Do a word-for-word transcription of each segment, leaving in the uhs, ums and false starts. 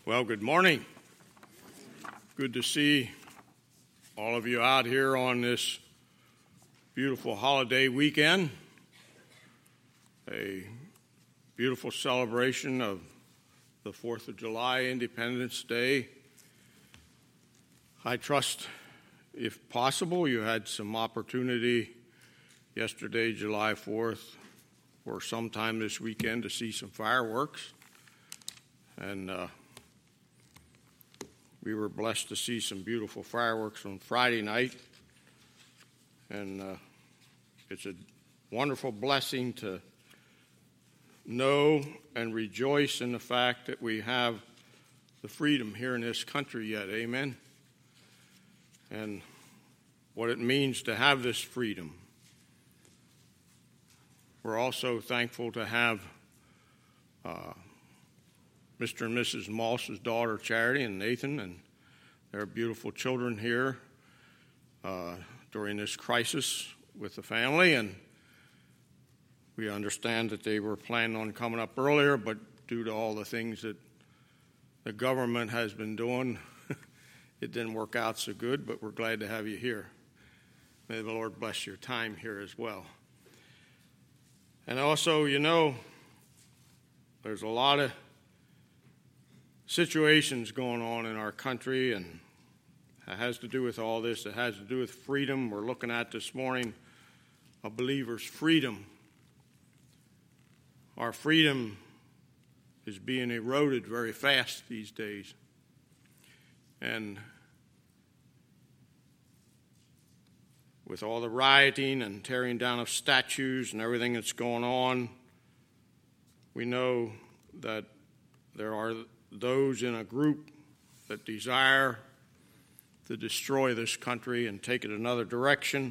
Well, good morning. Good to see all of you out here on this beautiful holiday weekend. A beautiful celebration of the fourth of July, Independence Day. I trust, if possible, you had some opportunity yesterday, July fourth, or sometime this weekend to see some fireworks. And uh, we were blessed to see some beautiful fireworks on Friday night. And uh, it's a wonderful blessing to know and rejoice in the fact that we have the freedom here in this country yet. Amen. And what it means to have this freedom. We're also thankful to have uh, Mister and Missus Moss's daughter, Charity, and Nathan, and their beautiful children here uh, during this crisis with the family. And we understand that they were planning on coming up earlier, but due to all the things that the government has been doing, it didn't work out so good, but we're glad to have you here. May the Lord bless your time here as well. And also, you know, there's a lot of situations going on in our country, and it has to do with all this. It has to do with freedom. We're looking at this morning a believer's freedom. Our freedom is being eroded very fast these days. And with all the rioting and tearing down of statues and everything that's going on, we know that there are those in a group that desire to destroy this country and take it another direction.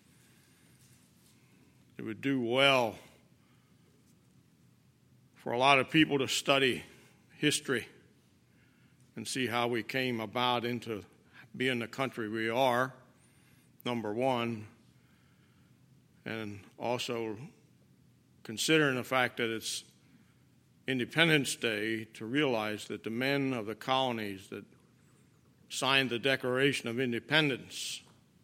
It would do well for a lot of people to study history and see how we came about into being the country we are, number one, and also considering the fact that it's Independence Day, to realize that the men of the colonies that signed the Declaration of Independence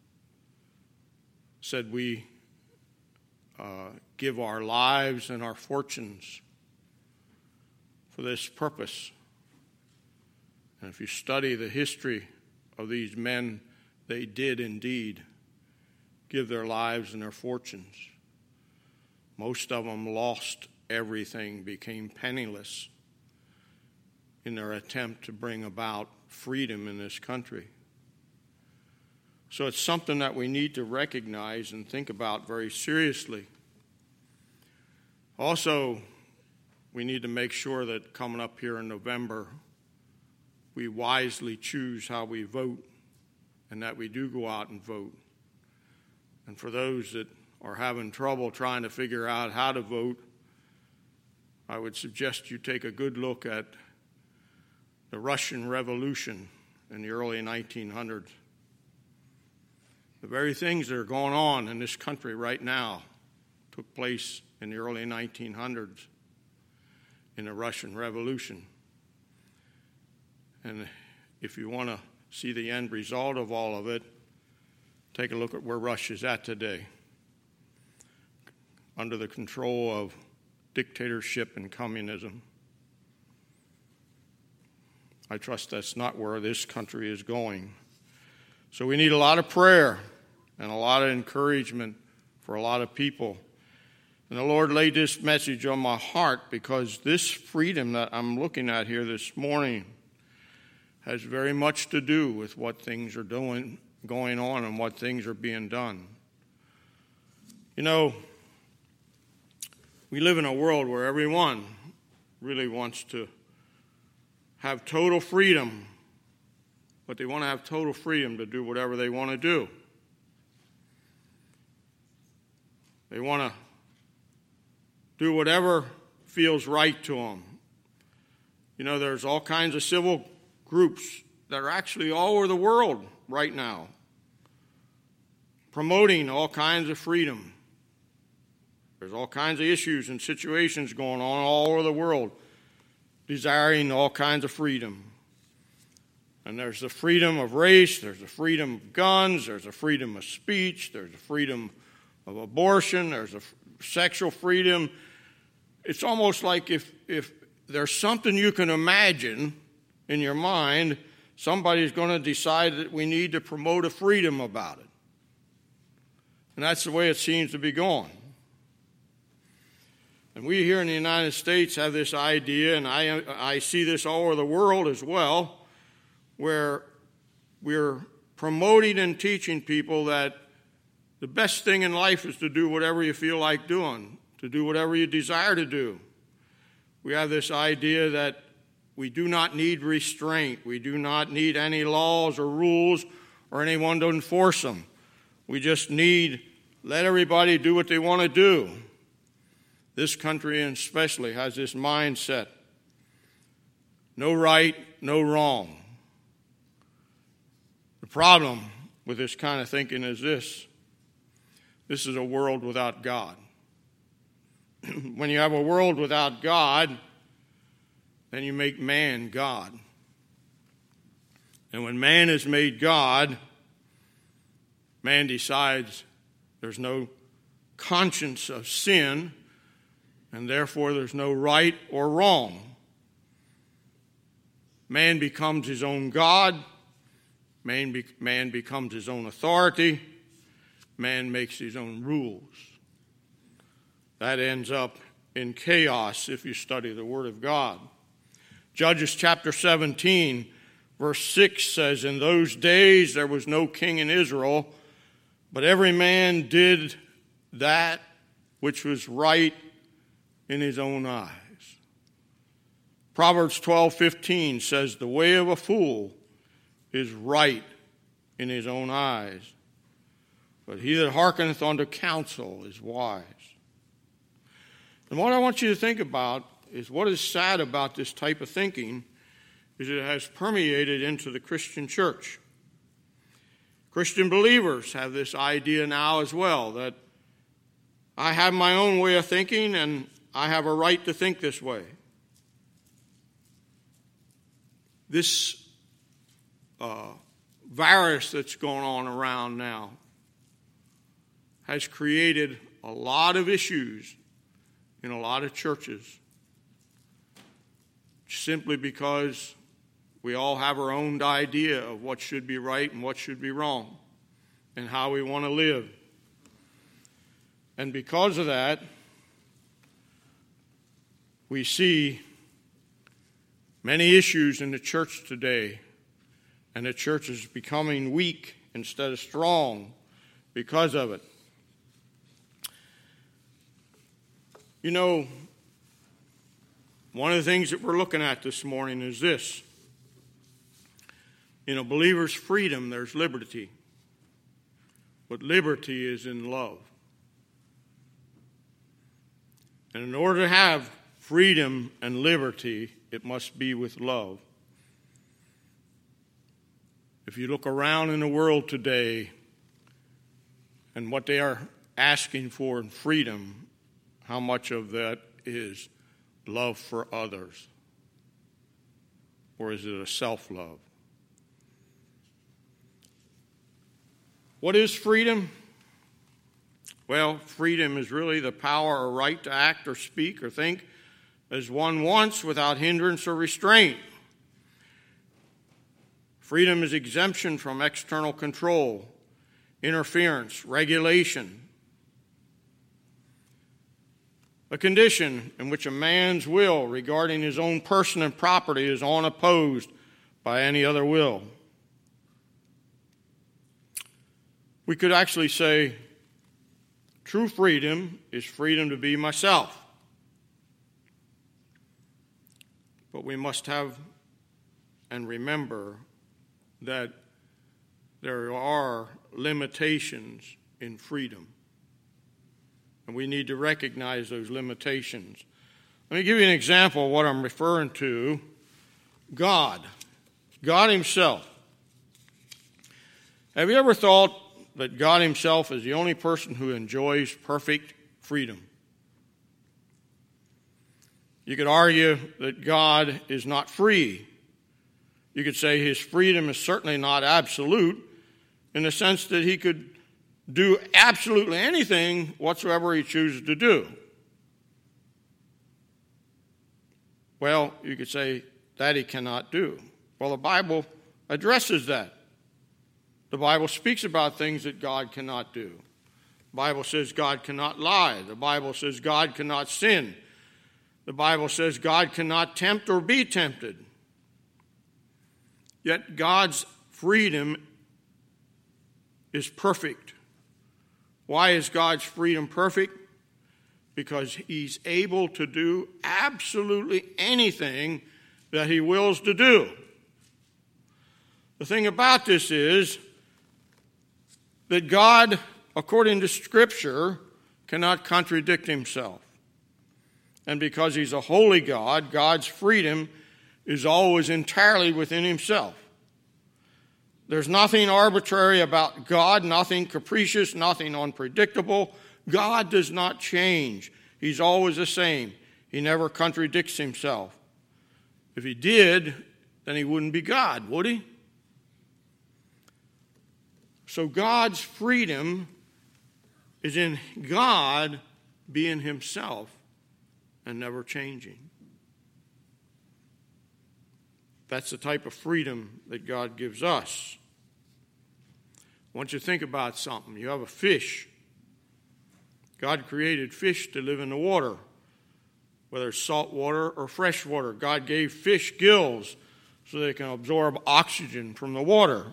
said we uh, give our lives and our fortunes for this purpose. And if you study the history of these men, they did indeed give their lives and their fortunes. Most of them lost everything, became penniless in their attempt to bring about freedom in this country. So it's something that we need to recognize and think about very seriously. Also, we need to make sure that coming up here in November, we wisely choose how we vote and that we do go out and vote. And for those that are having trouble trying to figure out how to vote, I would suggest you take a good look at the Russian Revolution in the early nineteen hundreds. The very things that are going on in this country right now took place in the early nineteen hundreds in the Russian Revolution. And if you want to see the end result of all of it, take a look at where Russia's at today, under the control of dictatorship and communism. I trust that's not where this country is going. So we need a lot of prayer and a lot of encouragement for a lot of people. And the Lord laid this message on my heart because this freedom that I'm looking at here this morning has very much to do with what things are doing, going on and what things are being done. You know, we live in a world where everyone really wants to have total freedom, but they want to have total freedom to do whatever they want to do. They want to do whatever feels right to them. You know, there's all kinds of civil groups that are actually all over the world right now promoting all kinds of freedom. There's all kinds of issues and situations going on all over the world, desiring all kinds of freedom. And there's the freedom of race, there's the freedom of guns, there's the freedom of speech, there's the freedom of abortion, there's a f- sexual freedom. It's almost like if, if there's something you can imagine in your mind, somebody's going to decide that we need to promote a freedom about it. And that's the way it seems to be going. And we here in the United States have this idea, and I, I see this all over the world as well, where we're promoting and teaching people that the best thing in life is to do whatever you feel like doing, to do whatever you desire to do. We have this idea that we do not need restraint. We do not need any laws or rules or anyone to enforce them. We just need let everybody do what they want to do. This country especially has this mindset. No right, no wrong. The problem with this kind of thinking is this. This is a world without God. When you have a world without God, then you make man God. And when man is made God, man decides there's no conscience of sin, and therefore there's no right or wrong. Man becomes his own God. Man, be- man becomes his own authority. Man makes his own rules. That ends up in chaos if you study the Word of God. Judges chapter seventeen, verse six says, "In those days there was no king in Israel, but every man did that which was right in his own eyes." Proverbs twelve fifteen says, "The way of a fool is right in his own eyes, but he that hearkeneth unto counsel is wise." And what I want you to think about is what is sad about this type of thinking is it has permeated into the Christian church. Christian believers have this idea now as well, that I have my own way of thinking and I have a right to think this way. This uh, virus that's going on around now has created a lot of issues in a lot of churches, simply because we all have our own idea of what should be right and what should be wrong and how we want to live. And because of that, we see many issues in the church today, and the church is becoming weak instead of strong because of it. You know, one of the things that we're looking at this morning is this. In a believer's freedom, there's liberty. But liberty is in love. And in order to have freedom and liberty, it must be with love. If you look around in the world today and what they are asking for in freedom, how much of that is love for others? Or is it a self-love? What is freedom? Well, freedom is really the power or right to act or speak or think as one wants without hindrance or restraint. Freedom is exemption from external control, interference, regulation. A condition in which a man's will regarding his own person and property is unopposed by any other will. We could actually say true freedom is freedom to be myself. But we must have and remember that there are limitations in freedom. And we need to recognize those limitations. Let me give you an example of what I'm referring to. God. God himself. Have you ever thought that God himself is the only person who enjoys perfect freedom? You could argue that God is not free You could say his freedom is certainly not absolute in the sense that he could do absolutely anything whatsoever he chooses to do. Well, you could say that he cannot do. Well, the Bible addresses that. The Bible speaks about things that God cannot do. The Bible says God cannot lie. The Bible says God cannot sin. The Bible says God cannot tempt or be tempted. Yet God's freedom is perfect. Why is God's freedom perfect? Because he's able to do absolutely anything that he wills to do. The thing about this is that God, according to Scripture, cannot contradict himself. And because he's a holy God, God's freedom is always entirely within himself. There's nothing arbitrary about God, nothing capricious, nothing unpredictable. God does not change. He's always the same. He never contradicts himself. If he did, then he wouldn't be God, would he? So God's freedom is in God being himself and never changing. That's the type of freedom that God gives us. I want you to think about something. You have a fish. God created fish to live in the water, whether it's salt water or fresh water. God gave fish gills so they can absorb oxygen from the water.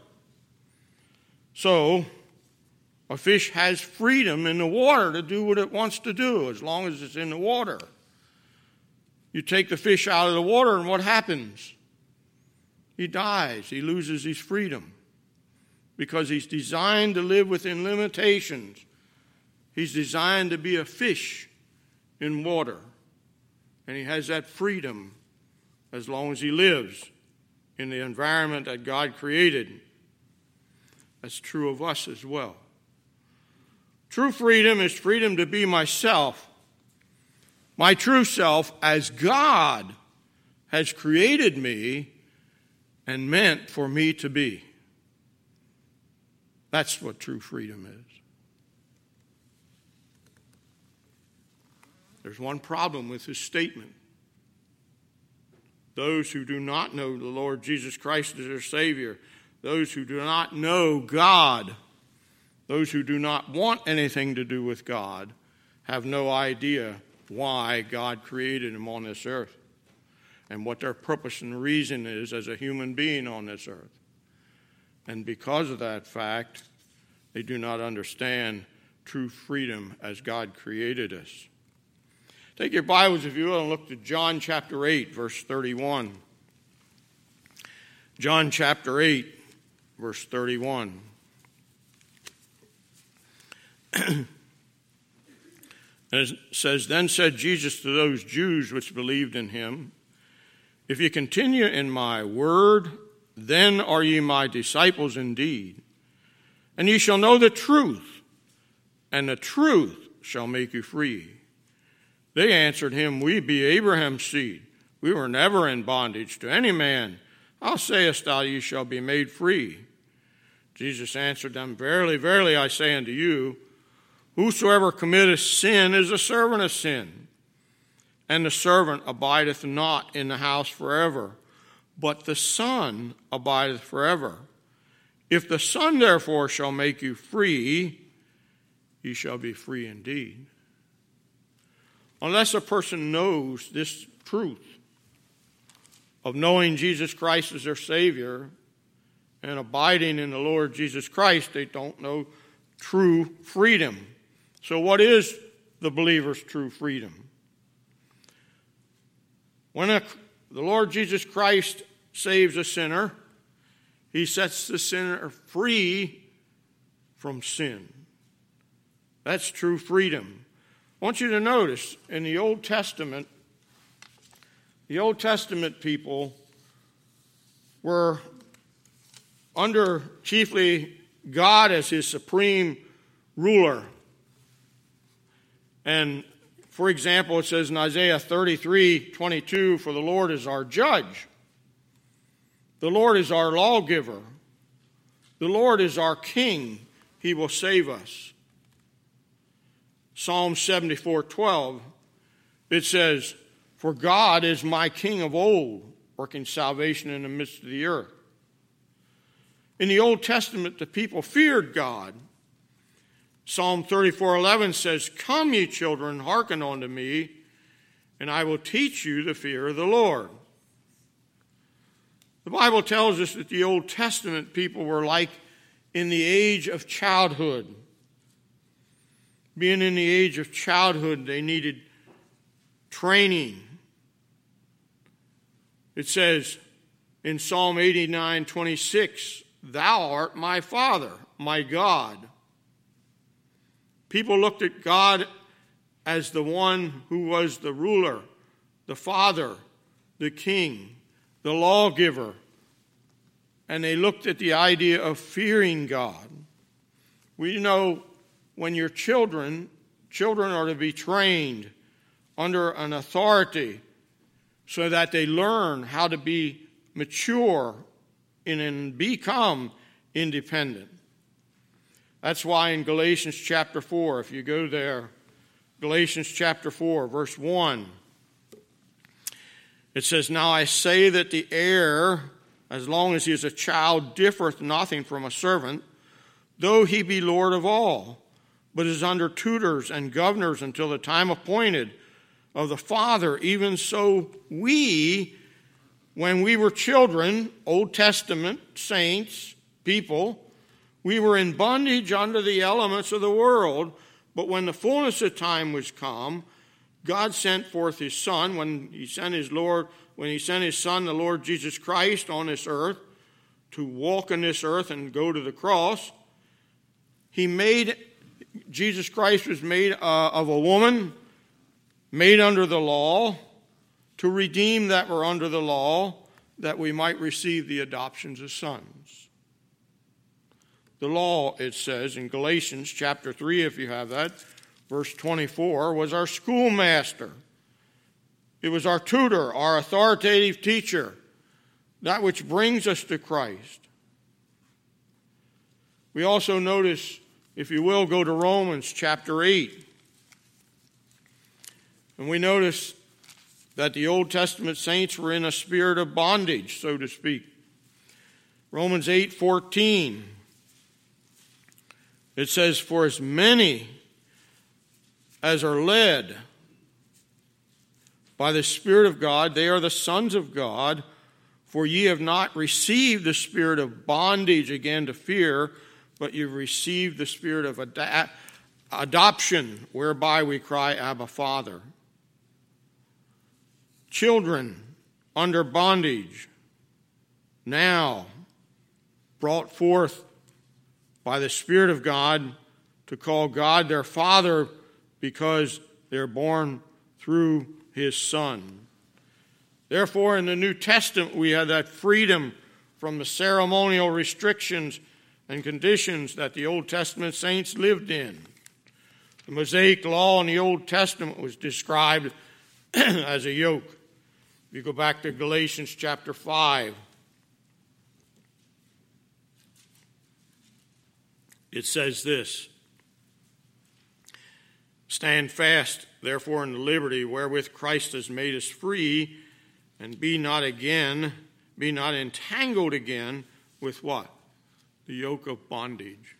So, a fish has freedom in the water to do what it wants to do as long as it's in the water. You take the fish out of the water and what happens? He dies. He loses his freedom because he's designed to live within limitations. He's designed to be a fish in water. And he has that freedom as long as he lives in the environment that God created. That's true of us as well. True freedom is freedom to be myself, my true self, as God has created me and meant for me to be. That's what true freedom is. There's one problem with this statement. Those who do not know the Lord Jesus Christ as their Savior, those who do not know God, those who do not want anything to do with God, have no idea why God created them on this earth and what their purpose and reason is as a human being on this earth. And because of that fact, they do not understand true freedom as God created us. Take your Bibles, if you will, and look to John chapter eight, verse thirty-one. John chapter eight, verse thirty-one. And it says, Then said Jesus to those Jews which believed in him, If ye continue in my word, then are ye my disciples indeed. And ye shall know the truth, and the truth shall make you free. They answered him, We be Abraham's seed. We were never in bondage to any man. How sayest thou, ye shall be made free? Jesus answered them, Verily, verily, I say unto you, whosoever committeth sin is a servant of sin. And the servant abideth not in the house forever, but the Son abideth forever. If the Son therefore shall make you free, ye shall be free indeed. Unless a person knows this truth of knowing Jesus Christ as their Savior and abiding in the Lord Jesus Christ, they don't know true freedom. So what is the believer's true freedom? When a, the Lord Jesus Christ saves a sinner, he sets the sinner free from sin. That's true freedom. I want you to notice in the Old Testament, the Old Testament people were under chiefly God as his supreme ruler. And for example, it says in Isaiah thirty-three twenty-two, For the Lord is our judge. The Lord is our lawgiver. The Lord is our king. He will save us. Psalm seventy-four twelve, it says, for God is my king of old, working salvation in the midst of the earth. In the Old Testament, the people feared God. Psalm thirty-four eleven says, come, ye children, hearken unto me, and I will teach you the fear of the Lord. The Bible tells us that the Old Testament people were like in the age of childhood. Being in the age of childhood, they needed training. It says in Psalm eighty-nine twenty-six, thou art my Father, my God. People looked at God as the one who was the ruler, the Father, the King, the lawgiver. And they looked at the idea of fearing God. We know when you're children, children are to be trained under an authority so that they learn how to be mature and become independent. That's why in Galatians chapter four, if you go there, Galatians chapter four, verse one, it says, now I say that the heir, as long as he is a child, differeth nothing from a servant, though he be Lord of all, but is under tutors and governors until the time appointed of the Father. Even so we, when we were children, Old Testament saints, people, we were in bondage under the elements of the world, but when the fullness of time was come, God sent forth his Son, when he sent his Lord, when he sent his Son, the Lord Jesus Christ, on this earth, to walk on this earth and go to the cross. He made, Jesus Christ was made uh, of a woman, made under the law, to redeem that were under the law, that we might receive the adoptions as sons. The law, it says in Galatians chapter three, if you have that, verse twenty-four, was our schoolmaster. It was our tutor, our authoritative teacher, that which brings us to Christ. We also notice, if you will, go to Romans chapter eight. And we notice that the Old Testament saints were in a spirit of bondage, so to speak. Romans eight fourteen. It says, for as many as are led by the Spirit of God, they are the sons of God. For ye have not received the spirit of bondage again to fear, but you've received the spirit of ad- adoption, whereby we cry, Abba, Father. Children under bondage, now brought forth by the Spirit of God to call God their Father, because they're born through his Son. Therefore, in the New Testament, we have that freedom from the ceremonial restrictions and conditions that the Old Testament saints lived in. The Mosaic law in the Old Testament was described as a yoke. If you go back to Galatians chapter five, it says this, stand fast, therefore, in the liberty wherewith Christ has made us free, and be not again, be not entangled again with what? The yoke of bondage.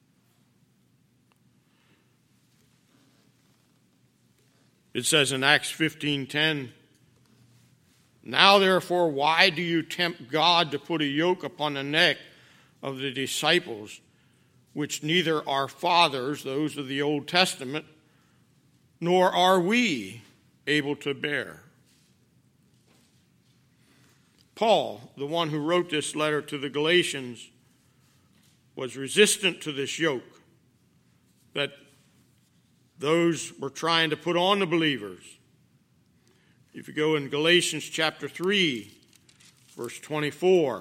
It says in Acts fifteen ten, now therefore, why do you tempt God to put a yoke upon the neck of the disciples, which neither our fathers, those of the Old Testament, nor are we able to bear? Paul, the one who wrote this letter to the Galatians, was resistant to this yoke that those were trying to put on the believers. If you go in Galatians chapter three, verse twenty-four,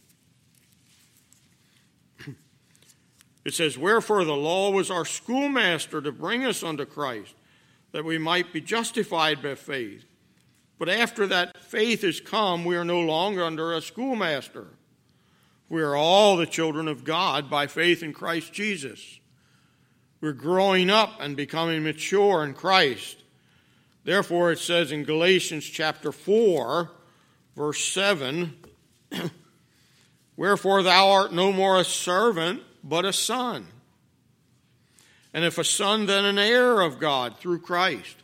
it says, wherefore the law was our schoolmaster to bring us unto Christ, that we might be justified by faith. But after that faith has come, we are no longer under a schoolmaster. We are all the children of God by faith in Christ Jesus. We're growing up and becoming mature in Christ. Therefore, it says in Galatians chapter four, verse seven, wherefore thou art no more a servant, but a son. And if a son, then an heir of God through Christ.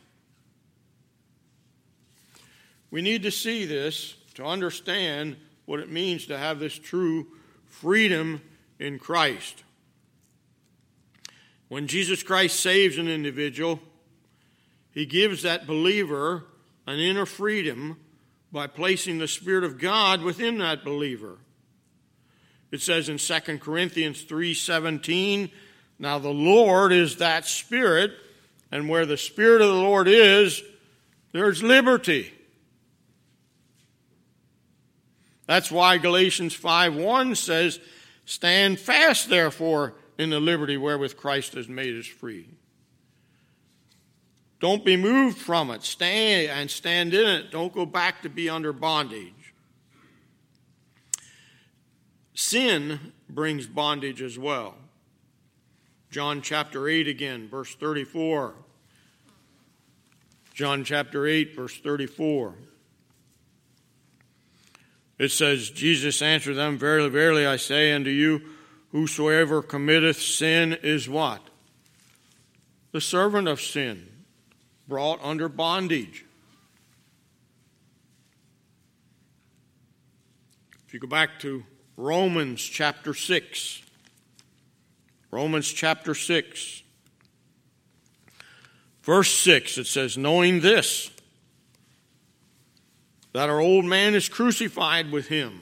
We need to see this to understand what it means to have this true freedom in Christ. When Jesus Christ saves an individual, he gives that believer an inner freedom by placing the Spirit of God within that believer. It says in Second Corinthians three seventeen, now the Lord is that Spirit, and where the Spirit of the Lord is, there's liberty. That's why Galatians five one says, stand fast, therefore, in the liberty wherewith Christ has made us free. Don't be moved from it. Stay and stand in it. Don't go back to be under bondage. Sin brings bondage as well. John chapter eight again, verse thirty-four. John chapter eight, verse thirty-four. It says, Jesus answered them, verily, verily, I say unto you, whosoever committeth sin is what? The servant of sin, brought under bondage. If you go back to Romans chapter six, Romans chapter six, verse six, it says, knowing this, that our old man is crucified with him,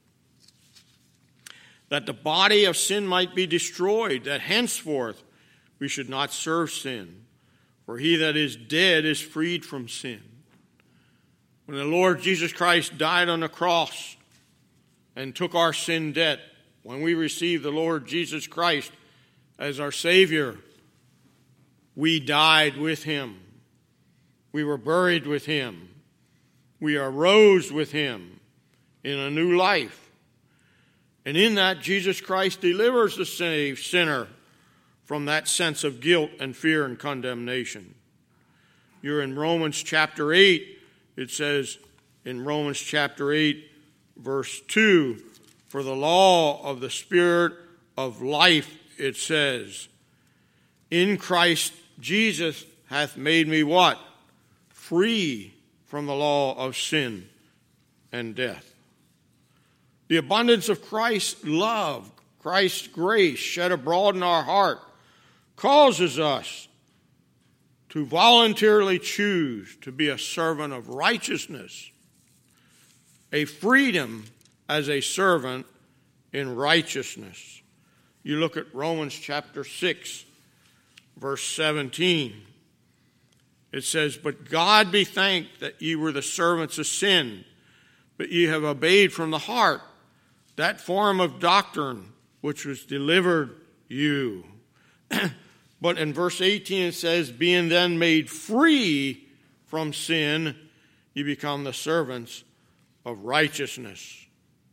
that the body of sin might be destroyed, that henceforth we should not serve sin. For he that is dead is freed from sin. When the Lord Jesus Christ died on the cross and took our sin debt, when we received the Lord Jesus Christ as our Savior, we died with him. We were buried with him. We arose with him in a new life. And in that, Jesus Christ delivers the saved sinner from that sense of guilt and fear and condemnation. You're in Romans chapter eight. It says in Romans chapter eight, verse two, for the law of the Spirit of life, it says, in Christ Jesus hath made me what? Free from the law of sin and death. The abundance of Christ's love, Christ's grace shed abroad in our heart causes us to voluntarily choose to be a servant of righteousness, a freedom as a servant in righteousness. You look at Romans chapter six, verse seventeen. It says, but God be thanked that ye were the servants of sin, but ye have obeyed from the heart that form of doctrine which was delivered you. But in verse eighteen it says, being then made free from sin, ye become the servants of righteousness.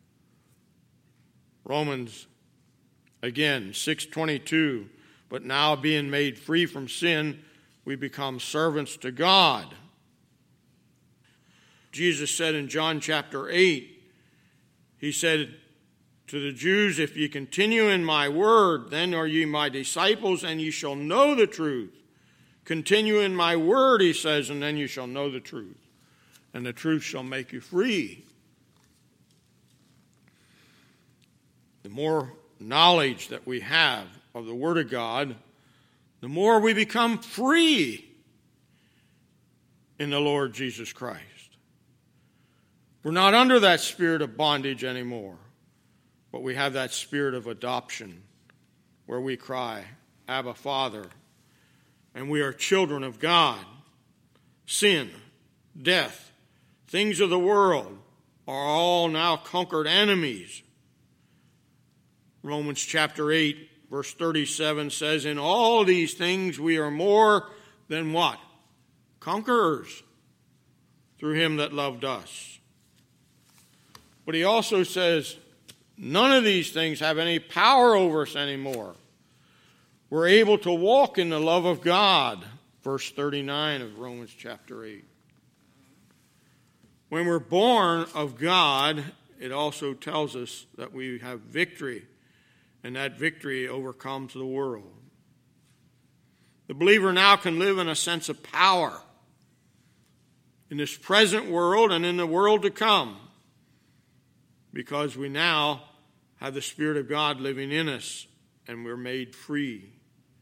Romans, again, six twenty-two, but now being made free from sin, we become servants to God. Jesus said in John chapter eight, he said to the Jews, if ye continue in my word, then are ye my disciples, and ye shall know the truth. Continue in my word, he says, and then you shall know the truth. And the truth shall make you free. The more knowledge that we have of the Word of God, the more we become free in the Lord Jesus Christ. We're not under that spirit of bondage anymore, but we have that spirit of adoption where we cry, Abba, Father, and we are children of God. Sin, death, things of the world are all now conquered enemies. Romans chapter eight, verse thirty-seven says, in all these things we are more than what? Conquerors through him that loved us. But he also says, none of these things have any power over us anymore. We're able to walk in the love of God. Verse thirty-nine of Romans chapter eight. When we're born of God, it also tells us that we have victory, and that victory overcomes the world. The believer now can live in a sense of power in this present world and in the world to come, because we now have the Spirit of God living in us and we're made free.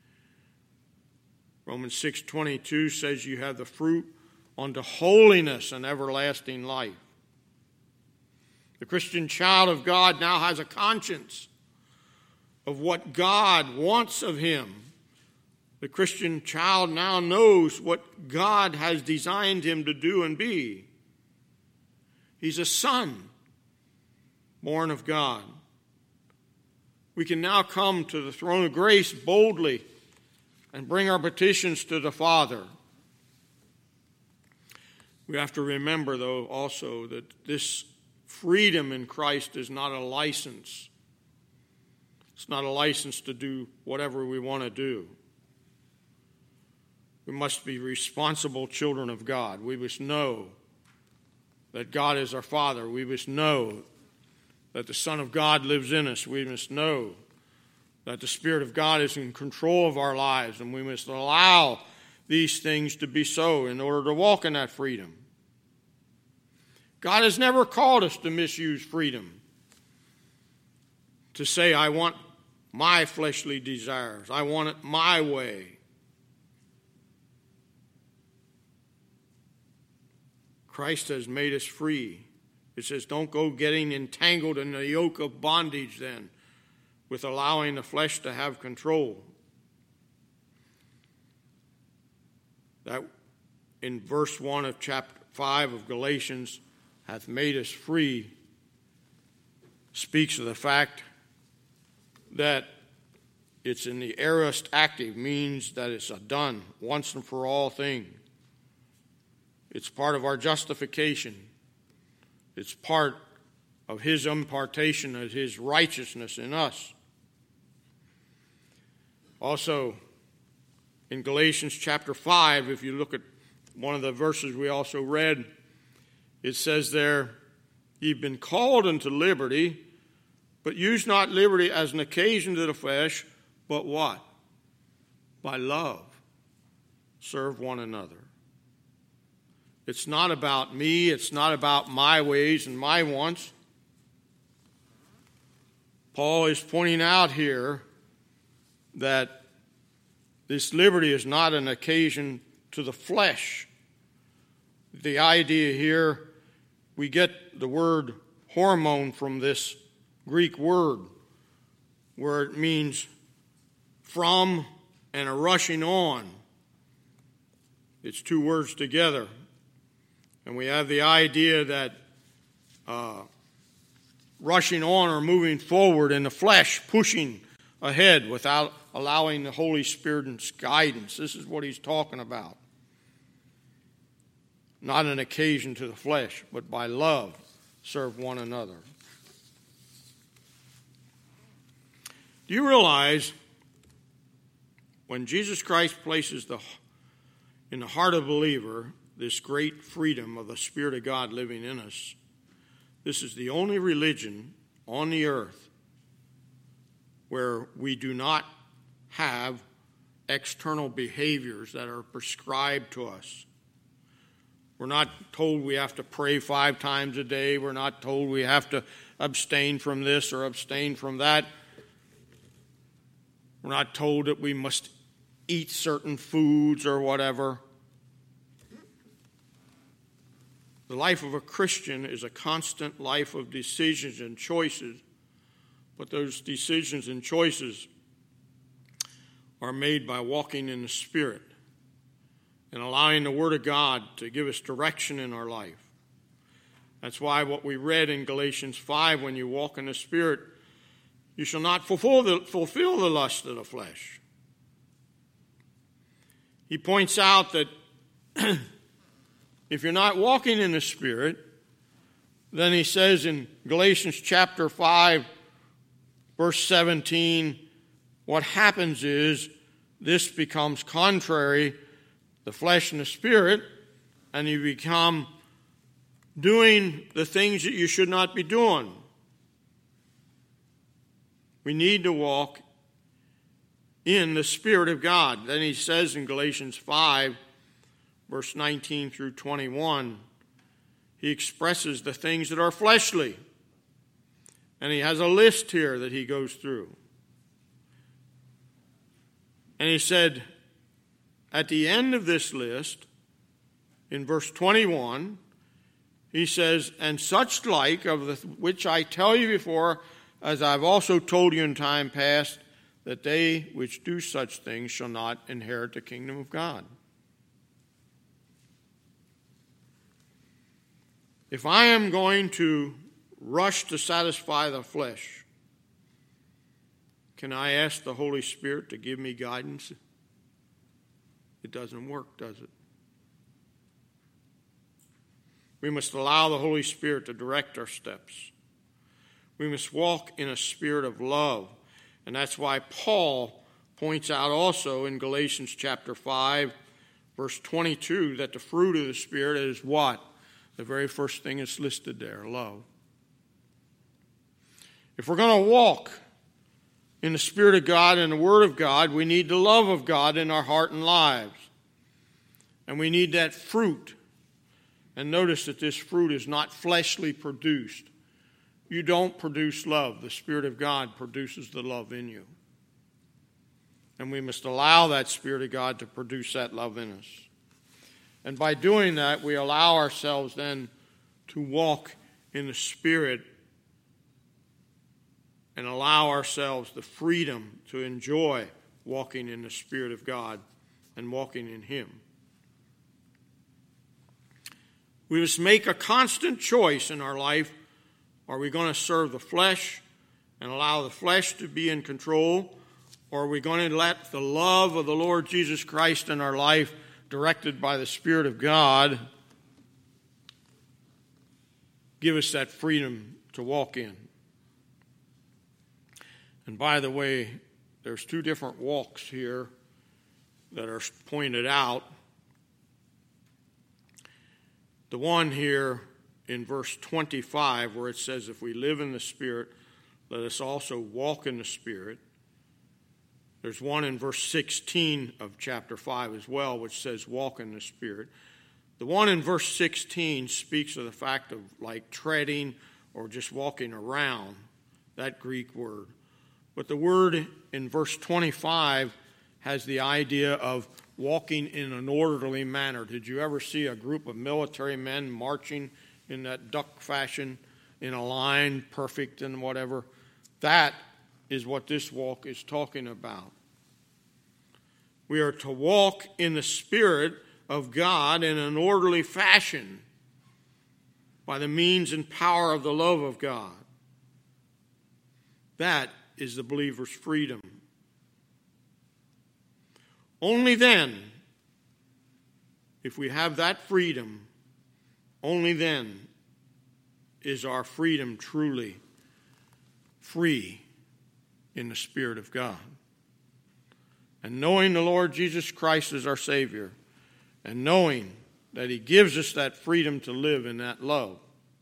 Romans six twenty-two says you have the fruit unto holiness and everlasting life. The Christian child of God now has a conscience of what God wants of him. The Christian child now knows what God has designed him to do and be. He's a son born of God. We can now come to the throne of grace boldly and bring our petitions to the Father. We have to remember, though, also that this freedom in Christ is not a license. It's not a license to do whatever we want to do. We must be responsible children of God. We must know that God is our Father. We must know that the Son of God lives in us. We must know that the Spirit of God is in control of our lives, and we must allow these things to be so in order to walk in that freedom. God has never called us to misuse freedom, to say, I want my fleshly desires. I want it my way. Christ has made us free. It says, don't go getting entangled in the yoke of bondage then, with allowing the flesh to have control. That in verse one of chapter five of Galatians, hath made us free, speaks of the fact that it's in the aorist active, means that it's a done once and for all thing. It's part of our justification. It's part of his impartation of his righteousness in us. Also, in Galatians chapter five, if you look at one of the verses we also read, it says there, you've been called unto liberty, but use not liberty as an occasion to the flesh, but what? By love, serve one another. It's not about me. It's not about my ways and my wants. Paul is pointing out here that this liberty is not an occasion to the flesh. The idea here, we get the word hormone from this Greek word, where it means from and a rushing on. It's two words together. And we have the idea that uh, rushing on or moving forward in the flesh, pushing ahead without allowing the Holy Spirit's guidance. This is what he's talking about. Not an occasion to the flesh, but by love, serve one another. Do you realize when Jesus Christ places the in the heart of a believer this great freedom of the Spirit of God living in us, this is the only religion on the earth where we do not have external behaviors that are prescribed to us. We're not told we have to pray five times a day. We're not told we have to abstain from this or abstain from that. We're not told that we must eat certain foods or whatever. The life of a Christian is a constant life of decisions and choices, but those decisions and choices are made by walking in the Spirit and allowing the Word of God to give us direction in our life. That's why what we read in Galatians five, when you walk in the Spirit, you shall not fulfill the, fulfill the lust of the flesh. He points out that if you're not walking in the Spirit, then he says in Galatians chapter five, verse seventeen, what happens is this becomes contrary, the flesh and the spirit, and you become doing the things that you should not be doing. We need to walk in the Spirit of God. Then he says in Galatians five, verse nineteen through twenty-one, he expresses the things that are fleshly. And he has a list here that he goes through. And he said, at the end of this list, in verse twenty-one, he says, and such like of the which I tell you before, as I've also told you in time past, that they which do such things shall not inherit the kingdom of God. If I am going to rush to satisfy the flesh, can I ask the Holy Spirit to give me guidance? It doesn't work, does it? We must allow the Holy Spirit to direct our steps. We must walk in a spirit of love. And that's why Paul points out also in Galatians chapter five, verse twenty-two, that the fruit of the Spirit is what? The very first thing is listed there, love. If we're going to walk in the Spirit of God and the Word of God, we need the love of God in our heart and lives. And we need that fruit. And notice that this fruit is not fleshly produced. You don't produce love. The Spirit of God produces the love in you. And we must allow that Spirit of God to produce that love in us. And by doing that, we allow ourselves then to walk in the Spirit and allow ourselves the freedom to enjoy walking in the Spirit of God and walking in Him. We must make a constant choice in our life. Are we going to serve the flesh and allow the flesh to be in control? Or are we going to let the love of the Lord Jesus Christ in our life, directed by the Spirit of God, give us that freedom to walk in? And by the way, there's two different walks here that are pointed out. The one here in verse twenty-five, where it says, if we live in the Spirit, let us also walk in the Spirit. There's one in verse sixteen of chapter five as well, which says, walk in the Spirit. The one in verse sixteen speaks of the fact of like treading or just walking around, that Greek word. But the word in verse twenty-five has the idea of walking in an orderly manner. Did you ever see a group of military men marching in that duck fashion, in a line, perfect and whatever? That is what this walk is talking about. We are to walk in the Spirit of God in an orderly fashion by the means and power of the love of God. That is the believer's freedom. Only then, if we have that freedom, only then is our freedom truly free in the Spirit of God. And knowing the Lord Jesus Christ as our Savior, and knowing that He gives us that freedom to live in that love,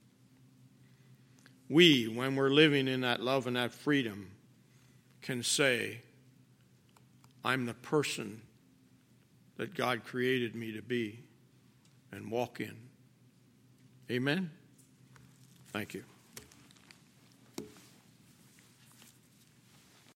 we, when we're living in that love and that freedom, can say, I'm the person that God created me to be and walk in. Amen? Thank you.